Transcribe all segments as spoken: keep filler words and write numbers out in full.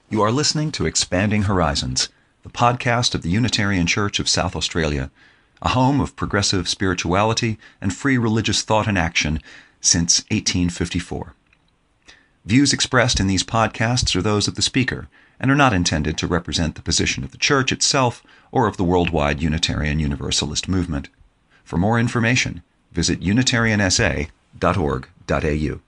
You are listening to Expanding Horizons, the podcast of the Unitarian Church of South Australia, a home of progressive spirituality and free religious thought and action since eighteen fifty-four. Views expressed in these podcasts are those of the speaker and are not intended to represent the position of the Church itself or of the worldwide Unitarian Universalist movement. For more information, visit unitarian s a dot org dot a u.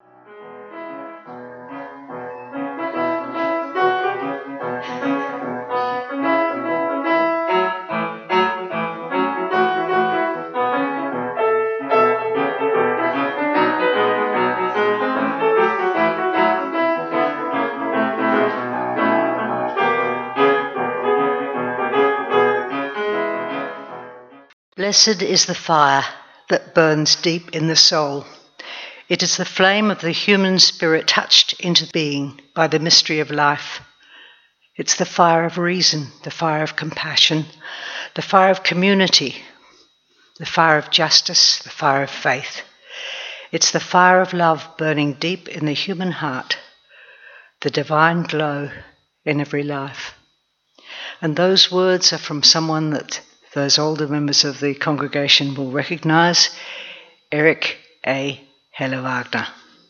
Blessed is the fire that burns deep in the soul. It is the flame of the human spirit touched into being by the mystery of life. It's the fire of reason, the fire of compassion, the fire of community, the fire of justice, the fire of faith. It's the fire of love burning deep in the human heart, the divine glow in every life. And those words are from someone that those older members of the congregation will recognise, Eric A. Heller-Wagner.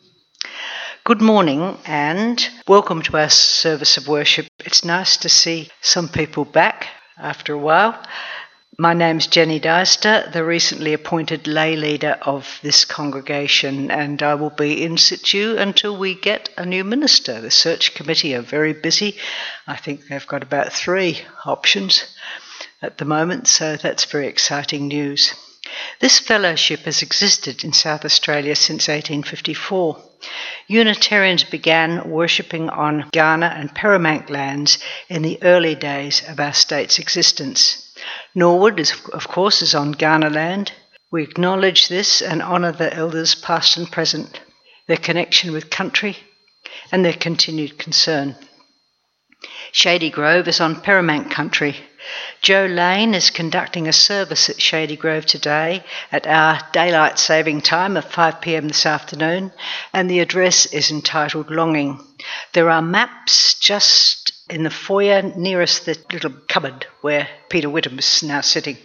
Good morning and welcome to our service of worship. It's nice to see some people back after a while. My name's Jenny Deister, the recently appointed lay leader of this congregation, and I will be in situ until we get a new minister. The search committee are very busy. I think they've got about three options at the moment, so that's very exciting news. This fellowship has existed in South Australia since eighteen fifty-four. Unitarians began worshipping on Kaurna and Paramount lands in the early days of our state's existence. Norwood, is, of course, is on Kaurna land. We acknowledge this and honour the elders past and present, their connection with country and their continued concern. Shady Grove is on Paramount country. Joe Lane is conducting a service at Shady Grove today at our daylight saving time of five p.m. this afternoon, and the address is entitled Longing. There are maps just in the foyer nearest the little cupboard where Peter Whittam is now sitting.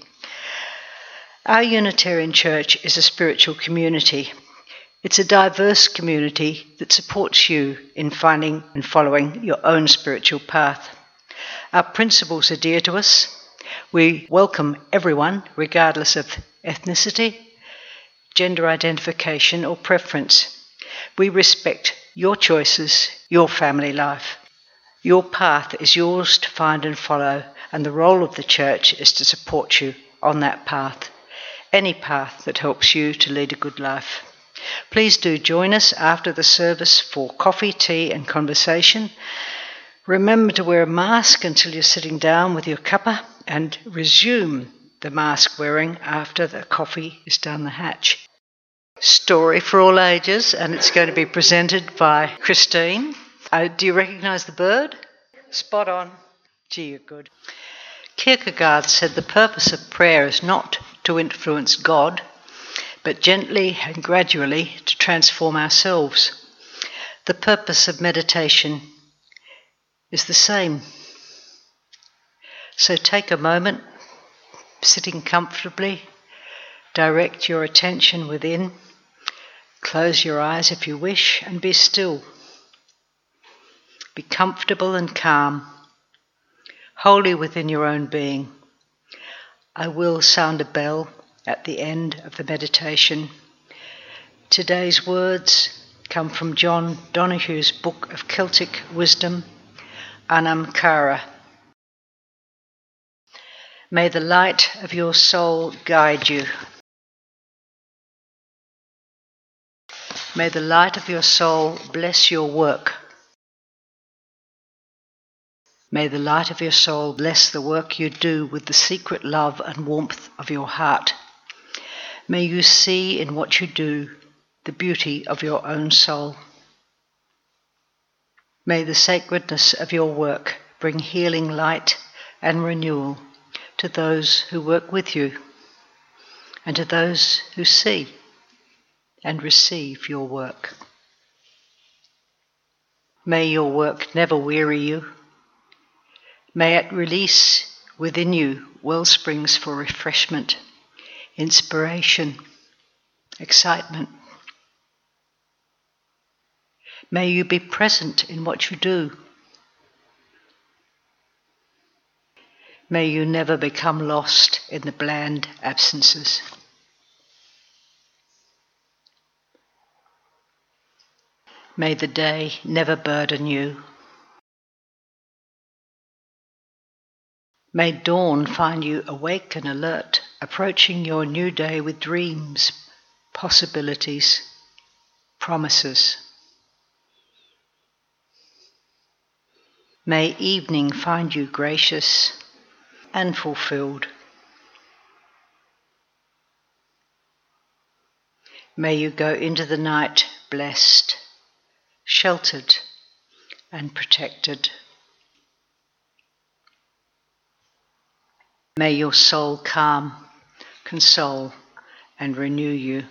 Our Unitarian Church is a spiritual community. It's a diverse community that supports you in finding and following your own spiritual path. Our principles are dear to us. We welcome everyone, regardless of ethnicity, gender identification or preference. We respect your choices, your family life. Your path is yours to find and follow, and the role of the church is to support you on that path, any path that helps you to lead a good life. Please do join us after the service for coffee, tea and conversation. Remember to wear a mask until you're sitting down with your cuppa, and resume the mask wearing after the coffee is down the hatch. Story for all ages, and it's going to be presented by Christine. Uh, do you recognise the bird? Spot on. Gee, you're good. Kierkegaard said the purpose of prayer is not to influence God, but gently and gradually to transform ourselves. The purpose of meditation is the same. So take a moment, sitting comfortably, direct your attention within, close your eyes if you wish, and be still. Be comfortable and calm, wholly within your own being. I will sound a bell at the end of the meditation. Today's words come from John Donohue's book of Celtic wisdom, Anam Cara. May the light of your soul guide you. May the light of your soul bless your work. May the light of your soul bless the work you do with the secret love and warmth of your heart. May you see in what you do the beauty of your own soul. May the sacredness of your work bring healing light and renewal to those who work with you and to those who see and receive your work. May your work never weary you. May it release within you wellsprings for refreshment, inspiration, excitement. May you be present in what you do. May you never become lost in the bland absences. May the day never burden you. May dawn find you awake and alert, approaching your new day with dreams, possibilities, promises. May evening find you gracious and fulfilled. May you go into the night blessed, sheltered, and protected. May your soul calm, console, and renew you.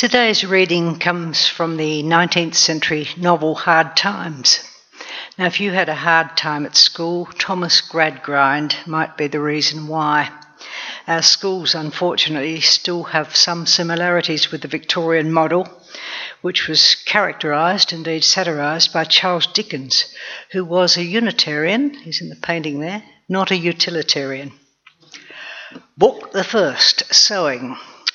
Today's reading comes from the nineteenth century novel Hard Times. Now, if you had a hard time at school, Thomas Gradgrind might be the reason why. Our schools, unfortunately, still have some similarities with the Victorian model, which was characterised, indeed satirised, by Charles Dickens, who was a Unitarian, he's in the painting there, not a utilitarian. Book the first, Sewing.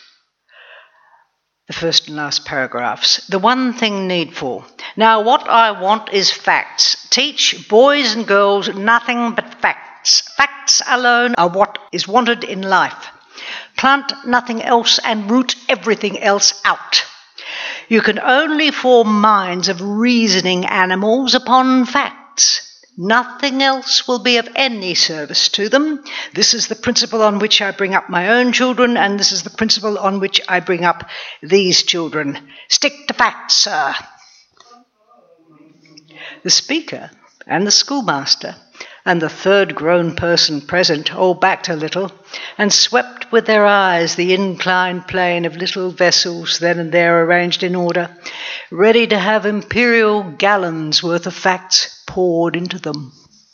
The first and last paragraphs. The one thing needful. Now what I want is facts. Teach boys and girls nothing but facts. Facts alone are what is wanted in life. Plant nothing else and root everything else out. You can only form minds of reasoning animals upon facts. Nothing else will be of any service to them. This is the principle on which I bring up my own children, and this is the principle on which I bring up these children. Stick to facts, sir. The speaker and the schoolmaster and the third grown person present all backed a little and swept with their eyes the inclined plane of little vessels then and there arranged in order, ready to have imperial gallons worth of facts poured into them.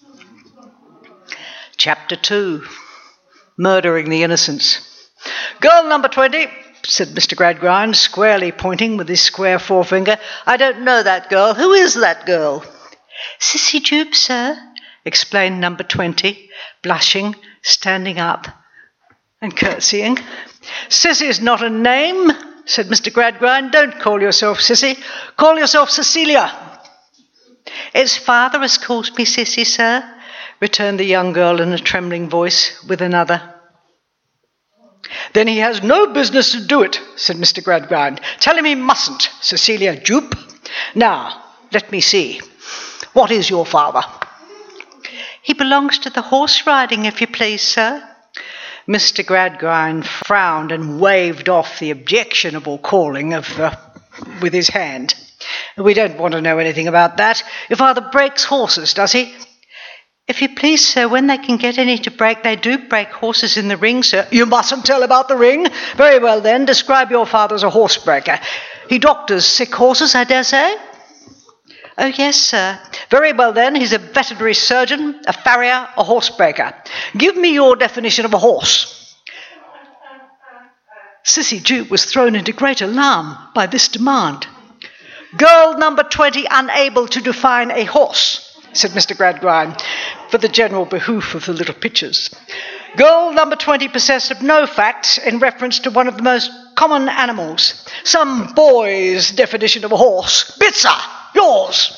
Chapter two. Murdering the Innocents. Girl number twenty, said Mister Gradgrind, squarely pointing with his square forefinger. I don't know that girl. Who is that girl? Sissy Jupe, sir, explained number twenty, blushing, standing up and curtsying. Sissy is not a name, said Mister Gradgrind. Don't call yourself Sissy. Call yourself Cecilia. It's father has called me Sissy, sir, returned the young girl in a trembling voice with another. Then he has no business to do it, said Mister Gradgrind. Tell him he mustn't, Cecilia Jupe. Now, let me see. What is your father? He belongs to the horse riding, if you please, sir. Mister Gradgrind frowned and waved off the objectionable calling of uh, with his hand. We don't want to know anything about that. Your father breaks horses, does he? If you please, sir, when they can get any to break, they do break horses in the ring, sir. You mustn't tell about the ring. Very well, then, describe your father as a horsebreaker. He doctors sick horses, I dare say? Oh, yes, sir. Very well, then, he's a veterinary surgeon, a farrier, a horsebreaker. Give me your definition of a horse. Sissy Jupe was thrown into great alarm by this demand. Girl number twenty unable to define a horse, said Mister Gradgrind, for the general behoof of the little pitchers. Girl number twenty possessed of no facts in reference to one of the most common animals. Some boy's definition of a horse. Bitzer, yours.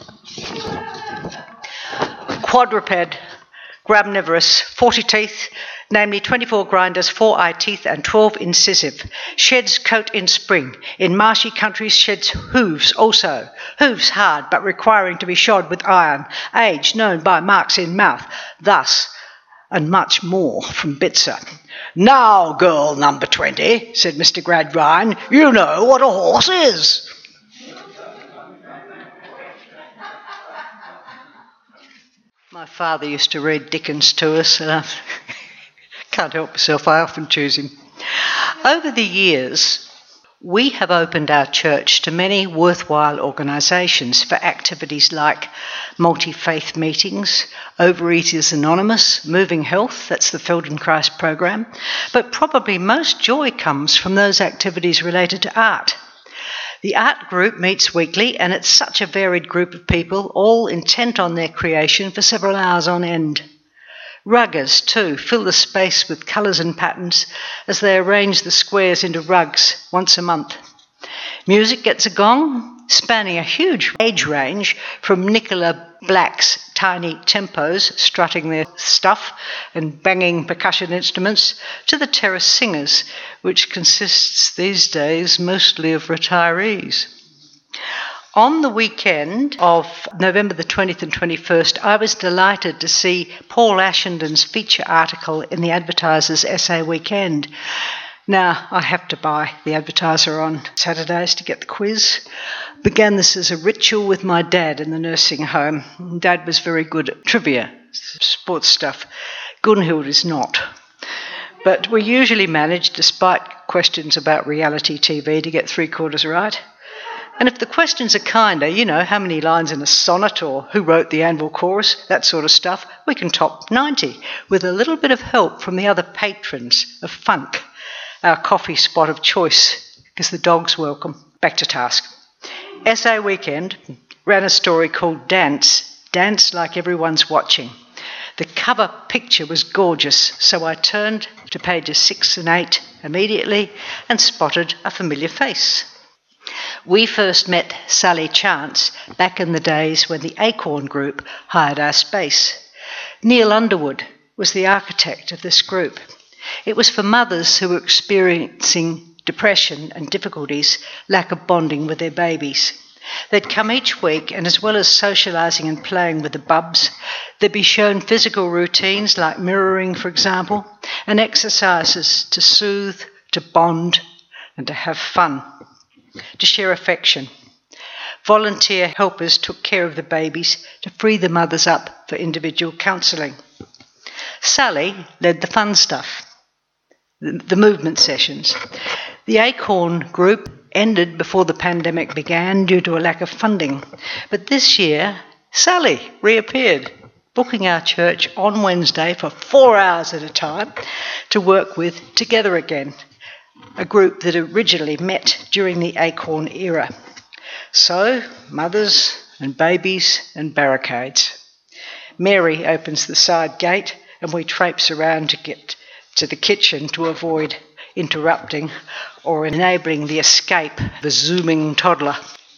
Quadruped, gramnivorous, forty teeth, namely twenty-four grinders, four eye teeth, and twelve incisive. Sheds coat in spring. In marshy countries sheds hooves also. Hooves hard, but requiring to be shod with iron. Age known by marks in mouth. Thus, and much more from Bitzer. Now, girl number twenty, said Mister Gradgrind, you know what a horse is. My father used to read Dickens to us, and I can't help myself, I often choose him. Over the years, we have opened our church to many worthwhile organisations for activities like multi-faith meetings, Overeaters Anonymous, Moving Health, that's the Feldenkrais program, but probably most joy comes from those activities related to art. The art group meets weekly, and it's such a varied group of people, all intent on their creation for several hours on end. Ruggers, too, fill the space with colours and patterns as they arrange the squares into rugs once a month. Music gets a gong, spanning a huge age range from Nicola Black's tiny tempos, strutting their stuff and banging percussion instruments, to the terrace singers, which consists these days mostly of retirees. On the weekend of November the twentieth and twenty-first, I was delighted to see Paul Ashenden's feature article in the Advertiser's Essay Weekend. Now, I have to buy the Advertiser on Saturdays to get the quiz. Began this as a ritual with my dad in the nursing home. Dad was very good at trivia, sports stuff. Gunhild is not. But we usually manage, despite questions about reality T V, to get three quarters right. And if the questions are kinder, you know, how many lines in a sonnet or who wrote the Anvil Chorus, that sort of stuff, we can top ninety with a little bit of help from the other patrons of Funk, our coffee spot of choice, because the dog's welcome. Back to task. S A Weekend ran a story called Dance, Dance Like Everyone's Watching. The cover picture was gorgeous, so I turned to pages six and eight immediately and spotted a familiar face. We first met Sally Chance back in the days when the Acorn Group hired our space. Neil Underwood was the architect of this group. It was for mothers who were experiencing depression and difficulties, lack of bonding with their babies. They'd come each week, and as well as socialising and playing with the bubs, they'd be shown physical routines like mirroring, for example, and exercises to soothe, to bond, and to have fun, to share affection. Volunteer helpers took care of the babies to free the mothers up for individual counselling. Sally led the fun stuff, the, the movement sessions. The Acorn Group ended before the pandemic began due to a lack of funding. But this year, Sally reappeared, booking our church on Wednesday for four hours at a time to work with Together Again, a group that originally met during the Acorn era. So, mothers and babies and barricades. Mary opens the side gate and we traipse around to get to the kitchen to avoid interrupting or enabling the escape of a zooming toddler.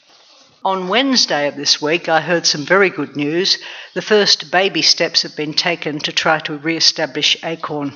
On Wednesday of this week, I heard some very good news. The first baby steps have been taken to try to re-establish Acorn.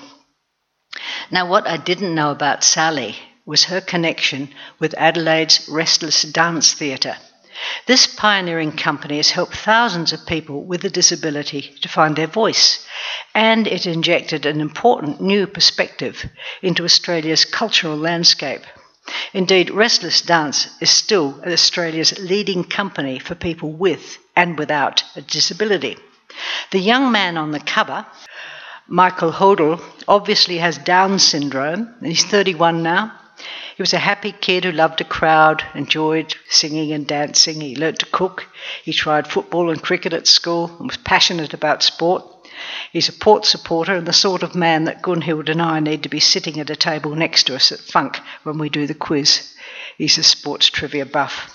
Now, what I didn't know about Sally was her connection with Adelaide's Restless Dance Theatre. This pioneering company has helped thousands of people with a disability to find their voice, and it injected an important new perspective into Australia's cultural landscape. Indeed, Restless Dance is still Australia's leading company for people with and without a disability. The young man on the cover, Michael Hodel, obviously has Down syndrome, and he's thirty-one now. He was a happy kid who loved a crowd, enjoyed singing and dancing. He learnt to cook. He tried football and cricket at school and was passionate about sport. He's a Port supporter and the sort of man that Gunhild and I need to be sitting at a table next to us at Funk when we do the quiz. He's a sports trivia buff.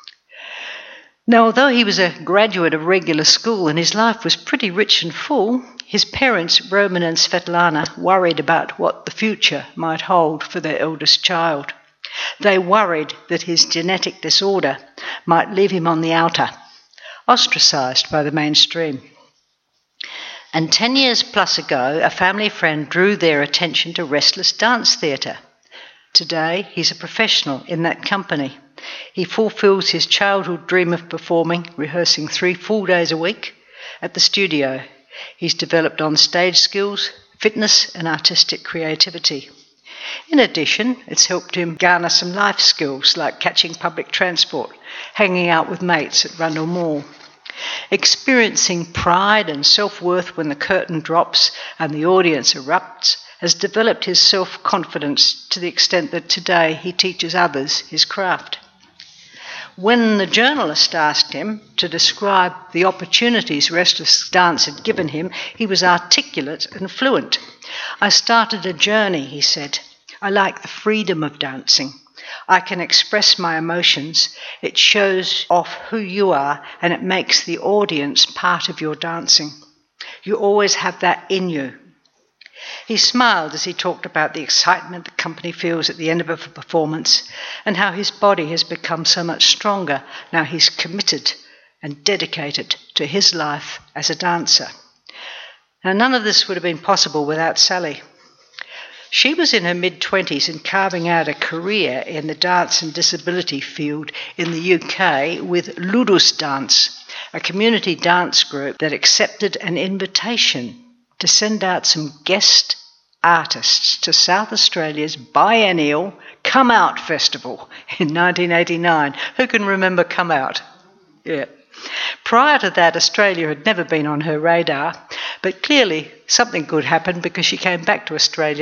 Now, although he was a graduate of regular school and his life was pretty rich and full, his parents, Roman and Svetlana, worried about what the future might hold for their eldest child. They worried that his genetic disorder might leave him on the outer, ostracised by the mainstream. And ten years plus ago, a family friend drew their attention to Restless Dance Theatre. Today, he's a professional in that company. He fulfills his childhood dream of performing, rehearsing three full days a week at the studio. He's developed on-stage skills, fitness and artistic creativity. In addition, it's helped him garner some life skills like catching public transport, hanging out with mates at Rundle Mall. Experiencing pride and self-worth when the curtain drops and the audience erupts has developed his self-confidence to the extent that today he teaches others his craft. When the journalist asked him to describe the opportunities Restless Dance had given him, he was articulate and fluent. "I started a journey," he said. "I like the freedom of dancing. I can express my emotions. It shows off who you are and it makes the audience part of your dancing. You always have that in you." He smiled as he talked about the excitement the company feels at the end of a performance and how his body has become so much stronger now he's committed and dedicated to his life as a dancer. Now, none of this would have been possible without Sally. She was in her mid-twenties and carving out a career in the dance and disability field in the U K with Ludus Dance, a community dance group that accepted an invitation to send out some guest artists to South Australia's biennial Come Out Festival in nineteen eighty-nine. Who can remember Come Out? Yeah. Prior to that, Australia had never been on her radar, but clearly something good happened because she came back to Australia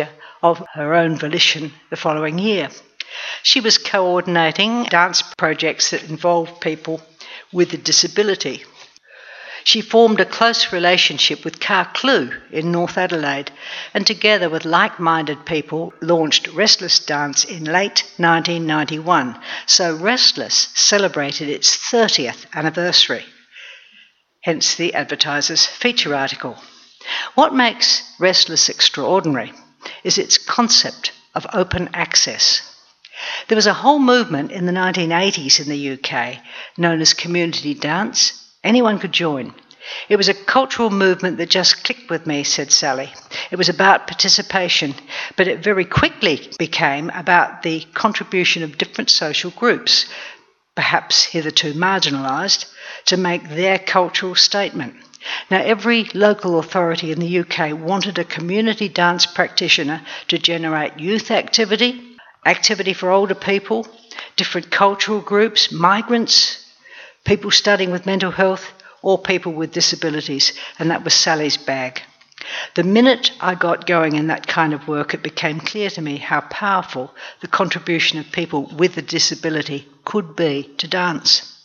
of her own volition the following year. She was coordinating dance projects that involved people with a disability. She formed a close relationship with Car Clu in North Adelaide, and together with like-minded people launched Restless Dance in late nineteen ninety-one. So Restless celebrated its thirtieth anniversary, hence the advertiser's feature article. What makes Restless extraordinary is its concept of open access. There was a whole movement in the nineteen eighties in the U K known as community dance. Anyone could join. It was a cultural movement that just clicked with me, said Sally. It was about participation, but it very quickly became about the contribution of different social groups, perhaps hitherto marginalised, to make their cultural statement. Now, every local authority in the U K wanted a community dance practitioner to generate youth activity, activity for older people, different cultural groups, migrants, people studying with mental health, or people with disabilities, and that was Sally's bag. The minute I got going in that kind of work, it became clear to me how powerful the contribution of people with a disability could be to dance.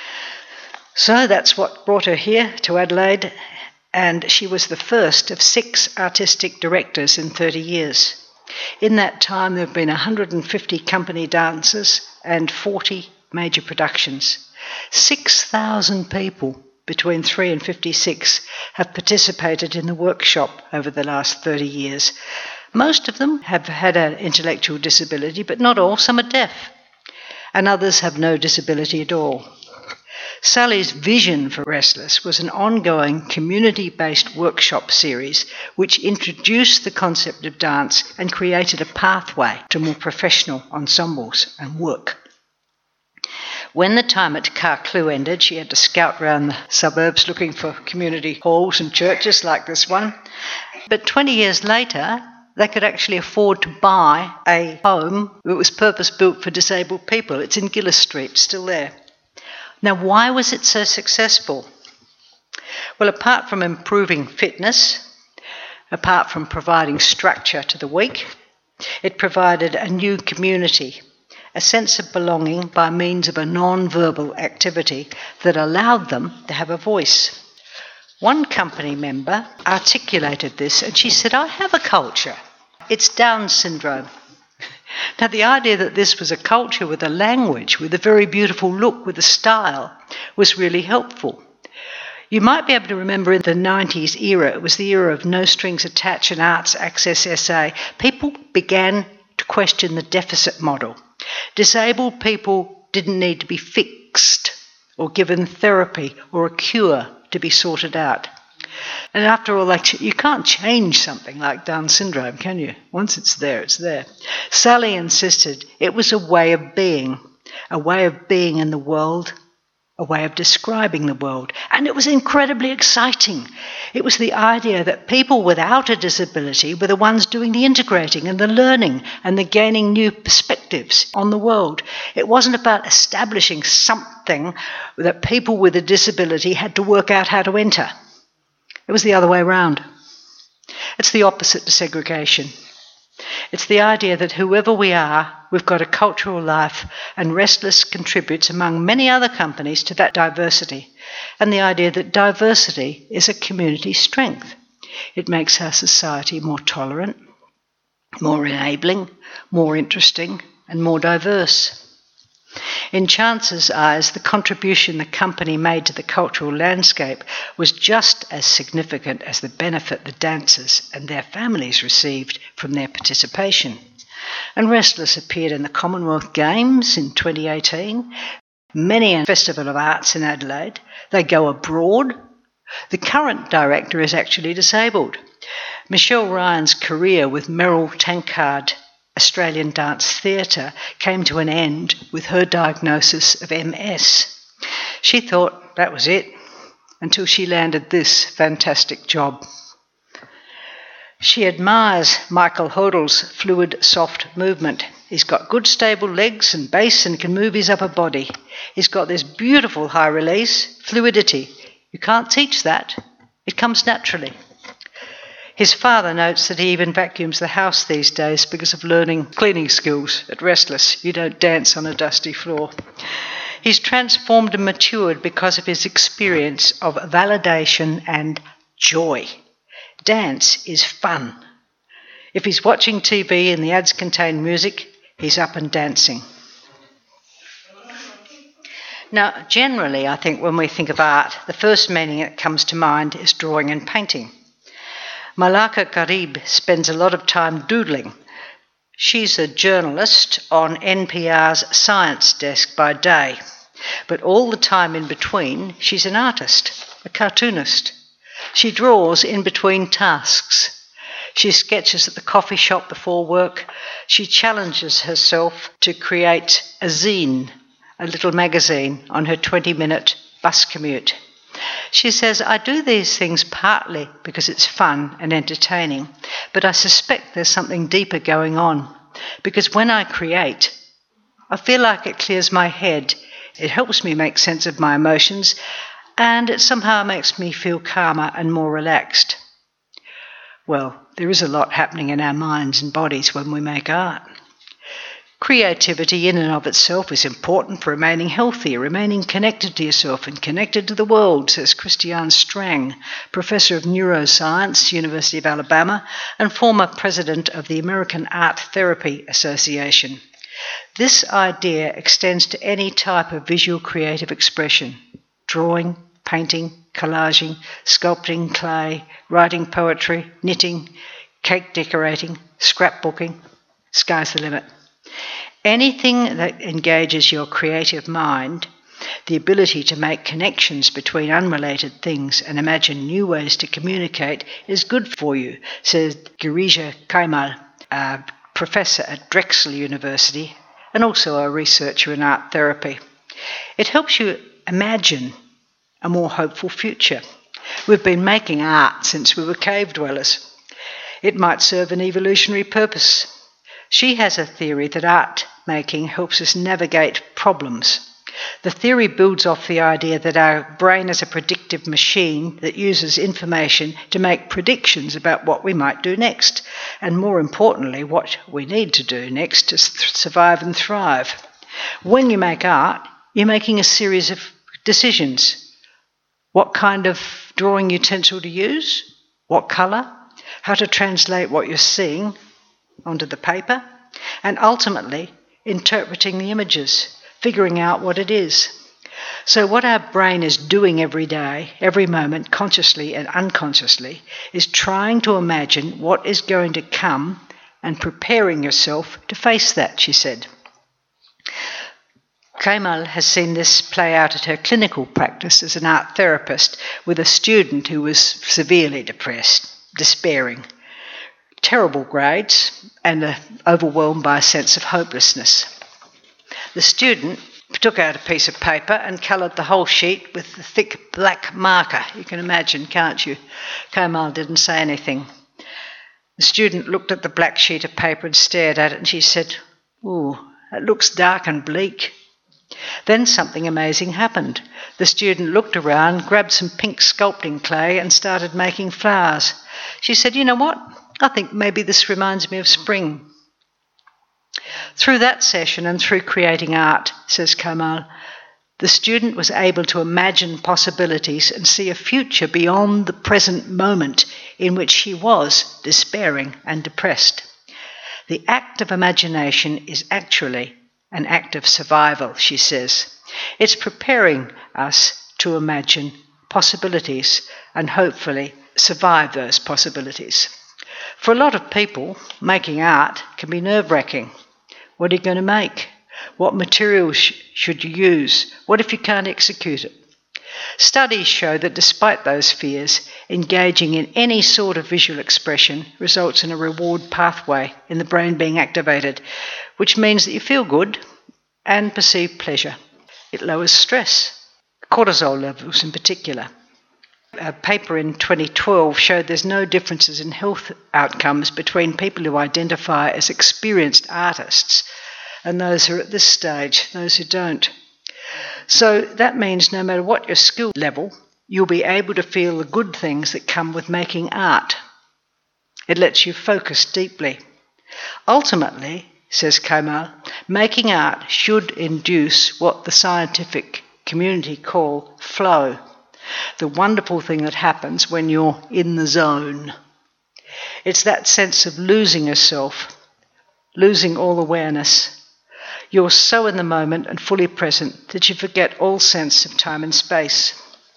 So that's what brought her here to Adelaide, and she was the first of six artistic directors in thirty years. In that time, there have been one hundred fifty company dances and forty major productions. six thousand people between three and fifty-six have participated in the workshop over the last thirty years. Most of them have had an intellectual disability, but not all. Some are deaf, and others have no disability at all. Sally's vision for Restless was an ongoing community-based workshop series which introduced the concept of dance and created a pathway to more professional ensembles and work. When the time at Car Clu ended, she had to scout around the suburbs looking for community halls and churches like this one. But twenty years later, they could actually afford to buy a home that was purpose-built for disabled people. It's in Gillis Street, still there. Now, why was it so successful? Well, apart from improving fitness, apart from providing structure to the week, it provided a new community, a sense of belonging by means of a non-verbal activity that allowed them to have a voice. One company member articulated this, and she said, "I have a culture. It's Down syndrome." Now, the idea that this was a culture with a language, with a very beautiful look, with a style, was really helpful. You might be able to remember in the nineties era, it was the era of no strings attached and arts access S A, people began to question the deficit model. Disabled people didn't need to be fixed or given therapy or a cure to be sorted out. And after all, like, you can't change something like Down syndrome, can you? Once it's there, it's there. Sally insisted it was a way of being, a way of being in the world, a way of describing the world. And it was incredibly exciting. It was the idea that people without a disability were the ones doing the integrating and the learning and the gaining new perspectives on the world. It wasn't about establishing something that people with a disability had to work out how to enter. It was the other way around. It's the opposite to segregation. It's the idea that whoever we are, we've got a cultural life, and Restless contributes, among many other companies, to that diversity. And the idea that diversity is a community strength. It makes our society more tolerant, more enabling, more interesting, and more diverse. In Chance's eyes, the contribution the company made to the cultural landscape was just as significant as the benefit the dancers and their families received from their participation. And Restless appeared in the Commonwealth Games in twenty eighteen, many a Festival of Arts in Adelaide. They go abroad. The current director is actually disabled. Michelle Ryan's career with Merrill Tankard Australian Dance Theatre came to an end with her diagnosis of M S. She thought that was it until she landed this fantastic job. She admires Michael Hodel's fluid, soft movement. He's got good stable legs and base and can move his upper body. He's got this beautiful high release, fluidity. You can't teach that. It comes naturally. His father notes that he even vacuums the house these days because of learning cleaning skills at Restless. You don't dance on a dusty floor. He's transformed and matured because of his experience of validation and joy. Dance is fun. If he's watching T V and the ads contain music, he's up and dancing. Now, generally, I think when we think of art, the first meaning that comes to mind is drawing and painting. Malaka Garib spends a lot of time doodling. She's a journalist on N P R's science desk by day, but all the time in between, she's an artist, a cartoonist. She draws in between tasks. She sketches at the coffee shop before work. She challenges herself to create a zine, a little magazine, on her twenty-minute bus commute. She says, I do these things partly because it's fun and entertaining, but I suspect there's something deeper going on, because when I create, I feel like it clears my head, it helps me make sense of my emotions, and it somehow makes me feel calmer and more relaxed. Well, there is a lot happening in our minds and bodies when we make art. Creativity in and of itself is important for remaining healthy, remaining connected to yourself and connected to the world, says Christiane Strang, Professor of Neuroscience, University of Alabama, and former President of the American Art Therapy Association. This idea extends to any type of visual creative expression: drawing, painting, collaging, sculpting clay, writing poetry, knitting, cake decorating, scrapbooking. Sky's the limit. Anything that engages your creative mind, the ability to make connections between unrelated things and imagine new ways to communicate, is good for you, says Girija Kaimal, a professor at Drexel University and also a researcher in art therapy. It helps you imagine a more hopeful future. We've been making art since we were cave dwellers. It might serve an evolutionary purpose. She has a theory that art making helps us navigate problems. The theory builds off the idea that our brain is a predictive machine that uses information to make predictions about what we might do next, and more importantly, what we need to do next to th- survive and thrive. When you make art, you're making a series of decisions. What kind of drawing utensil to use? What colour? How to translate what you're seeing onto the paper? And ultimately, interpreting the images, figuring out what it is. So what our brain is doing every day, every moment, consciously and unconsciously, is trying to imagine what is going to come and preparing yourself to face that, she said. Kaimal has seen this play out at her clinical practice as an art therapist with a student who was severely depressed, despairing, terrible grades, and uh, overwhelmed by a sense of hopelessness. The student took out a piece of paper and coloured the whole sheet with the thick black marker. You can imagine, can't you? Kaimal didn't say anything. The student looked at the black sheet of paper and stared at it, and she said, "Ooh, it looks dark and bleak." Then something amazing happened. The student looked around, grabbed some pink sculpting clay and started making flowers. She said, "You know what? I think maybe this reminds me of spring." Through that session and through creating art, says Kaimal, the student was able to imagine possibilities and see a future beyond the present moment in which he was despairing and depressed. The act of imagination is actually an act of survival, she says. It's preparing us to imagine possibilities and hopefully survive those possibilities. For a lot of people, making art can be nerve-wracking. What are you going to make? What materials sh- should you use? What if you can't execute it? Studies show that despite those fears, engaging in any sort of visual expression results in a reward pathway in the brain being activated, which means that you feel good and perceive pleasure. It lowers stress, cortisol levels in particular. A paper in twenty twelve showed there's no differences in health outcomes between people who identify as experienced artists and those who are at this stage, those who don't. So that means no matter what your skill level, you'll be able to feel the good things that come with making art. It lets you focus deeply. Ultimately, says Kamal, making art should induce what the scientific community call flow, the wonderful thing that happens when you're in the zone. It's that sense of losing yourself, losing all awareness. You're so in the moment and fully present that you forget all sense of time and space.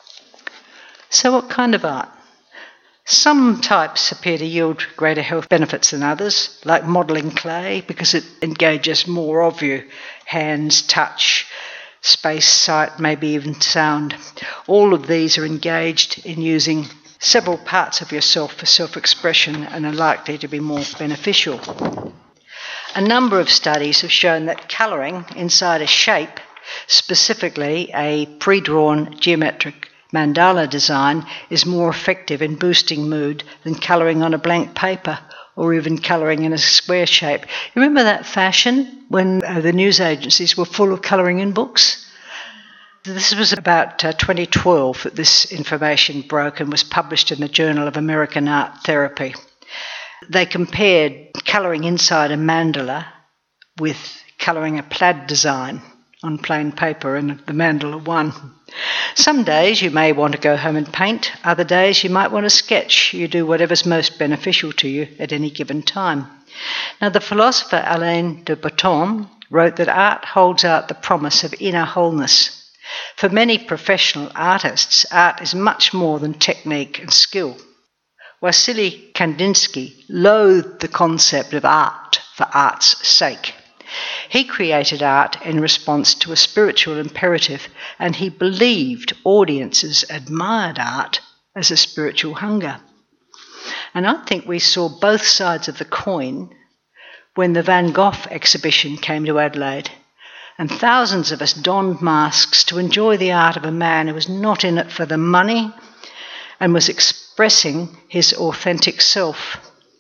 So what kind of art? Some types appear to yield greater health benefits than others, like modelling clay, because it engages more of you. Hands, touch, space, sight, maybe even sound. All of these are engaged in using several parts of yourself for self-expression and are likely to be more beneficial. A number of studies have shown that colouring inside a shape, specifically a pre-drawn geometric mandala design, is more effective in boosting mood than colouring on a blank paper or even colouring in a square shape. You remember that fashion when uh, the news agencies were full of colouring in books? This was about uh, twenty twelve that this information broke and was published in the Journal of American Art Therapy. They compared colouring inside a mandala with colouring a plaid design on plain paper, and the mandala won. Some days you may want to go home and paint, other days you might want to sketch. You do whatever's most beneficial to you at any given time. Now, the philosopher Alain de Botton wrote that art holds out the promise of inner wholeness. For many professional artists, art is much more than technique and skill. Wassily Kandinsky loathed the concept of art for art's sake. He created art in response to a spiritual imperative, and he believed audiences admired art as a spiritual hunger. And I think we saw both sides of the coin when the Van Gogh exhibition came to Adelaide, and thousands of us donned masks to enjoy the art of a man who was not in it for the money and was expressing his authentic self,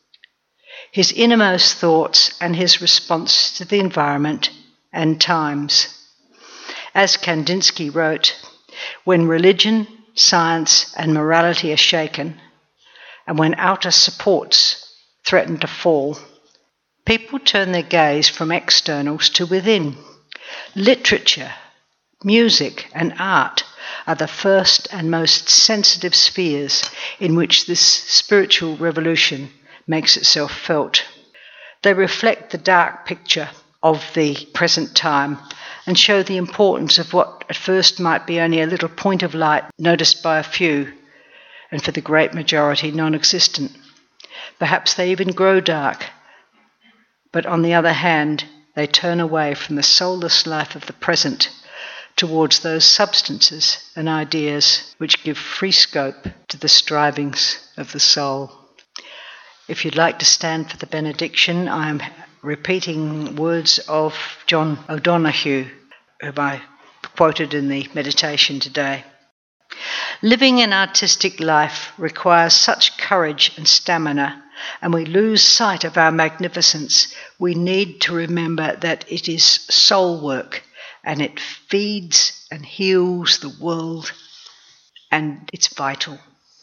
his innermost thoughts and his response to the environment and times. As Kandinsky wrote, when religion, science and morality are shaken, and when outer supports threaten to fall, people turn their gaze from externals to within. Literature, music and art are the first and most sensitive spheres in which this spiritual revolution makes itself felt. They reflect the dark picture of the present time and show the importance of what at first might be only a little point of light noticed by a few, and for the great majority non-existent. Perhaps they even grow dark, but on the other hand, they turn away from the soulless life of the present towards those substances and ideas which give free scope to the strivings of the soul. If you'd like to stand for the benediction, I am repeating words of John O'Donoghue, whom I quoted in the meditation today. Living an artistic life requires such courage and stamina, and we lose sight of our magnificence. We need to remember that it is soul work, and it feeds and heals the world, and it's vital.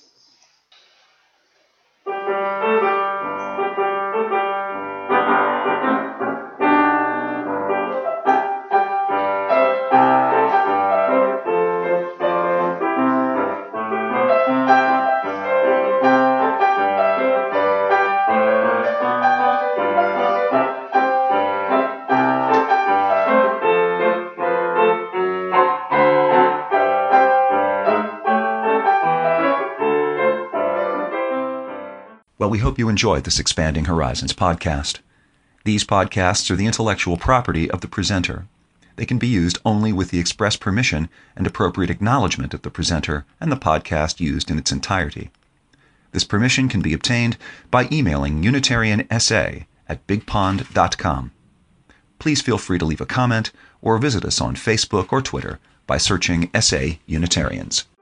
Well, we hope you enjoyed this Expanding Horizons podcast. These podcasts are the intellectual property of the presenter. They can be used only with the express permission and appropriate acknowledgement of the presenter and the podcast used in its entirety. This permission can be obtained by emailing unitariansa at bigpond dot com. Please feel free to leave a comment or visit us on Facebook or Twitter by searching S A Unitarians.